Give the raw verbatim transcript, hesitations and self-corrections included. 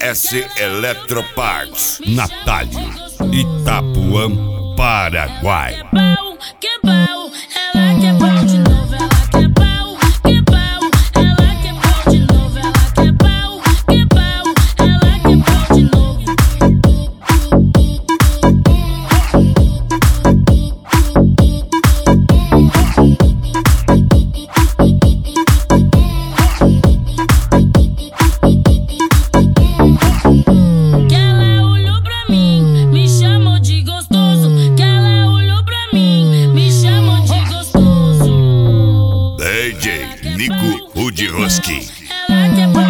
S Electroparts, Natalio, Itapuã, Paraguai. Que pau, ela quer pau de novo, ela quer pau, que pau, ela quer pau de novo, ela quer pau, que pau, ela quer pau de novo. Que ela olhou pra mim, me chamou de gostoso, que ela olhou pra mim, me chamou de gostoso. D J Nico Rudiroski. Ela quer pau